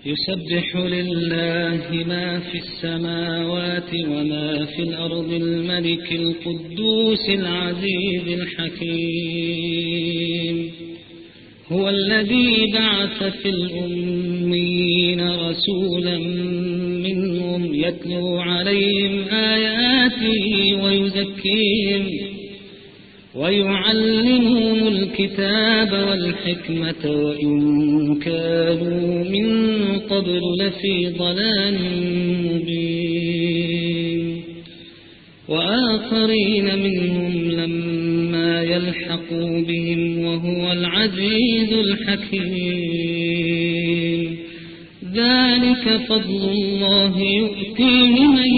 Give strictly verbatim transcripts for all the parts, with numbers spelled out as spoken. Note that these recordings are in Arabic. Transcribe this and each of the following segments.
يسبح لله ما في السماوات وما في الأرض الملك القدوس العزيز الحكيم. هو الذي بعث في الأميين رسولا منهم يتلو عليهم آياته ويزكيهم ويعلمهم الكتاب والحكمة وإن كانوا من قبل لفي ضلال مبين. وآخرين منهم لما يلحقوا بهم وهو العزيز الحكيم. ذلك فضل الله يؤتيه من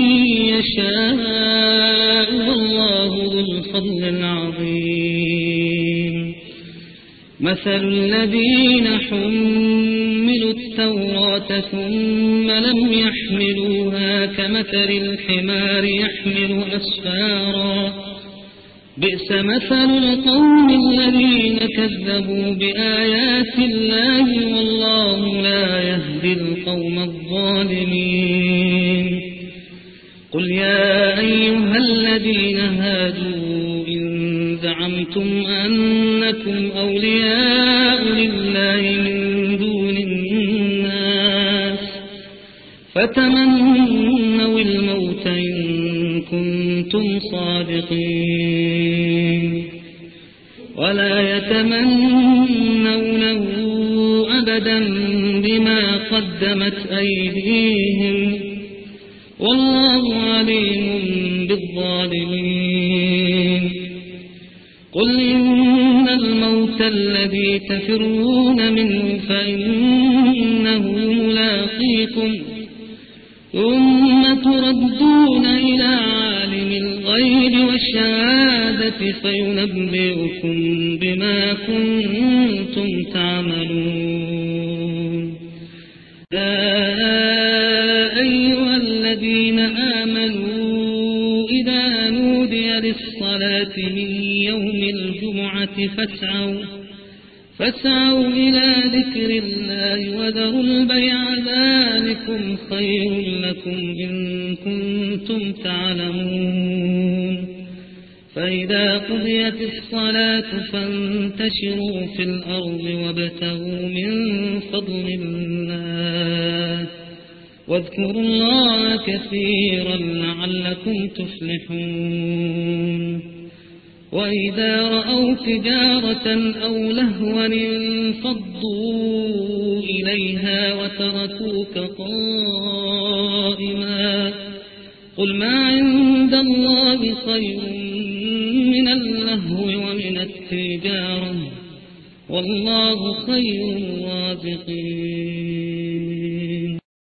يشاء والله ذو الفضل العظيم. مثل الذين حملوا التوراة ثم لم يحملوها كمثل الحمار يحمل أسفارا بئس مثل القوم الذين كذبوا بآيات الله والله لا يهدي القوم الظالمين. قل يا أيها الذين هادوا إن زعمتم أنكم أولياء لله من دون الناس فتمنوا الموت إن كنتم صادقين ولا يتمنونه أبدا بما قدمت أيديهم والله عليم بالظالمين. قل إن الموت الذي تفرون منه فإنه ملاقيكم ثم تردون إلى عالم الغيب والشهادة فينبئكم بما كنتم تعملون. يا أيها الذين آمنوا إذا نودي للصلاة من يوم الجمعة فاسعوا فاسعوا إلى ذكر الله وذروا البيع ذلكم خير لكم إن كنتم تعلمون. فإذا قضيت الصلاة فانتشروا في الأرض وابتغوا من فضل الله واذكروا الله كثيرا لعلكم تفلحون. وإذا رأوا تجارة أو لهوا انفضوا إليها وتركوك قائما قل ما عند الله خير من اللهو ومن التجارة والله خير الرازقين.